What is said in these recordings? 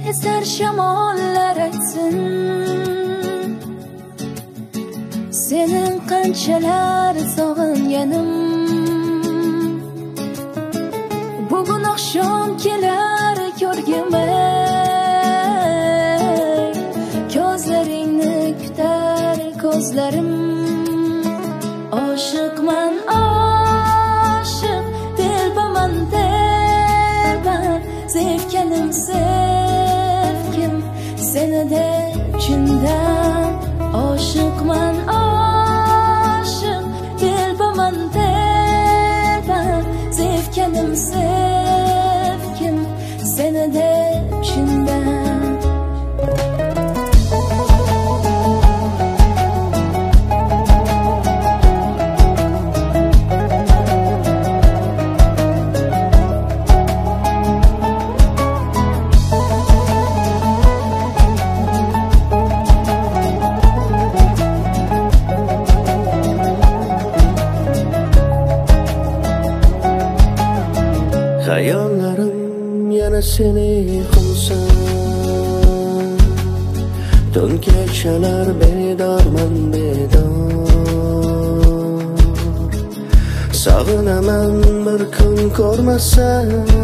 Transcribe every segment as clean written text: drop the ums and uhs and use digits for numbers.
eser shamollar aytsin, senin qanchalar sog'inganim. Bugun oqshom kelar ko'rgimga, ko'zlaringni kutar ko'zlarim. Oshiqman, oshiq, telbaman, telba, sevganim, sevgim, seni deb chindan. Oshiqman, oshiq, telbaman, telba, sevganim, sevgim, seni deb chindan. Hayollarim yana seni qilsa, tun kechalar bedorman, bedor. Sog'inaman bir kun ko'rmasam,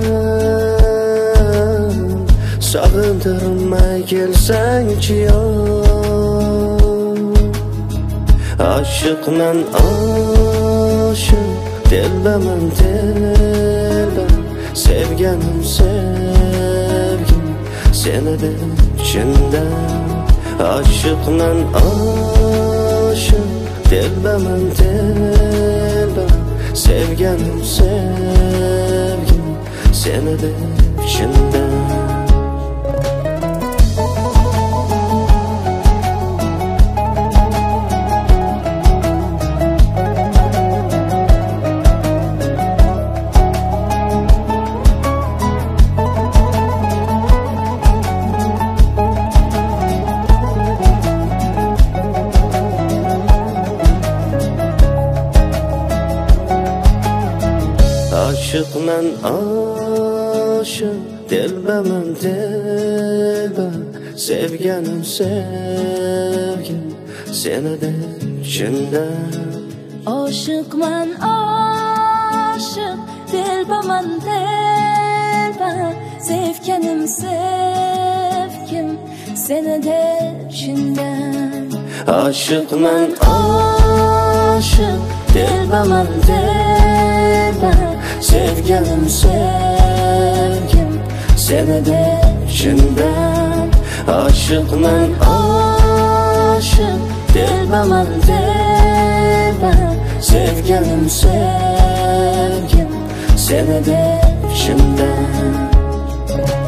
sog'intirmay kelsangchi yor. Oshiqman, oshiq, telbaman, telba, sevganim, sevgim, seni deb chindan. Oshiqman, oshiq, telbaman, telba, sevganim, sevgim, seni deb chindan. Oshiqman, oshiq, telbaman, telba, sevganim, sevgim, seni deb chindan. Oshiqman, oshiq, telbaman, telba, sevganim, sevgim, seni deb chindan. Oshiqman, oshiq, telbaman, telba, sevganim, sevgim, seni deb chindan. Oshiqman, oshiq, telbaman, telba, sevganim, sevgim, seni deb chindan.